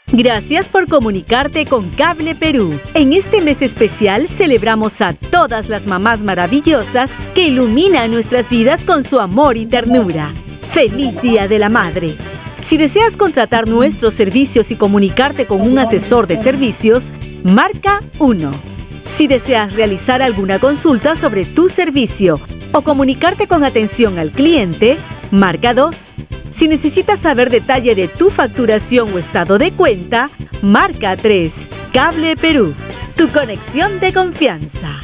Gracias por comunicarte con Cable Perú. En este mes especial celebramos a todas las mamás maravillosas que iluminan nuestras vidas con su amor y ternura. ¡Feliz Día de la Madre! Si deseas contratar nuestros servicios y comunicarte con un asesor de servicios, marca 1. Si deseas realizar alguna consulta sobre tu servicio o comunicarte con atención al cliente, marca 2. Si necesitas saber detalle de tu facturación o estado de cuenta, marca 3. Cable Perú, tu conexión de confianza.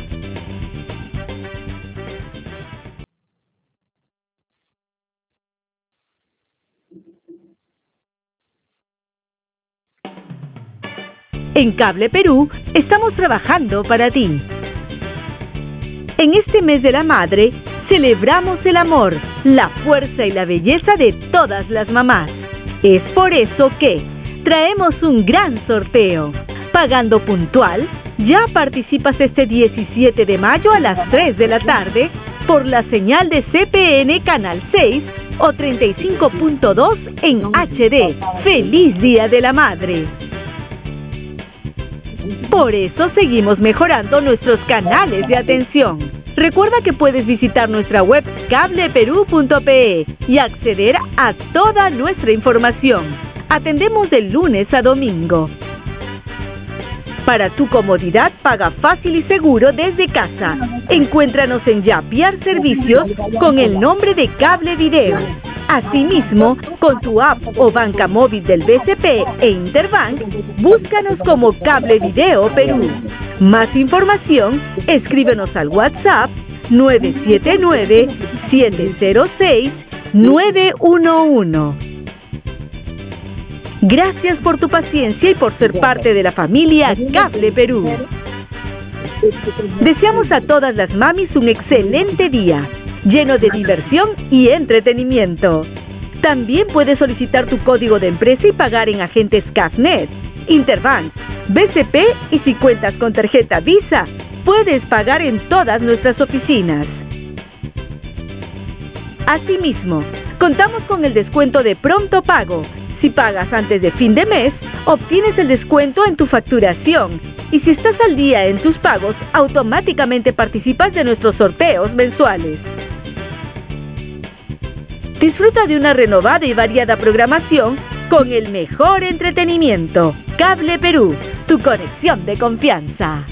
En Cable Perú estamos trabajando para ti. En este mes de la madre, celebramos el amor, la fuerza y la belleza de todas las mamás. Es por eso que traemos un gran sorteo. Pagando puntual, ya participas este 17 de mayo a las 3 de la tarde por la señal de CPN Canal 6 o 35.2 en HD. ¡Feliz Día de la Madre! Por eso seguimos mejorando nuestros canales de atención. Recuerda que puedes visitar nuestra web cableperú.pe y acceder a toda nuestra información. Atendemos de lunes a domingo. Para tu comodidad, paga fácil y seguro desde casa. Encuéntranos en Yapiar Servicios con el nombre de Cable Video. Asimismo, con tu app o banca móvil del BCP e Interbank, búscanos como Cable Video Perú. Más información, escríbenos al WhatsApp 979-706-911. Gracias por tu paciencia y por ser parte de la familia Cable Perú. Deseamos a todas las mamis un excelente día, lleno de diversión y entretenimiento. También puedes solicitar tu código de empresa y pagar en agentes CAFNet, Interbank, BCP y si cuentas con tarjeta Visa, puedes pagar en todas nuestras oficinas. Asimismo, contamos con el descuento de pronto pago. Si pagas antes de fin de mes, obtienes el descuento en tu facturación. Y si estás al día en tus pagos, automáticamente participas de nuestros sorteos mensuales. Disfruta de una renovada y variada programación con el mejor entretenimiento. Cable Perú, tu conexión de confianza.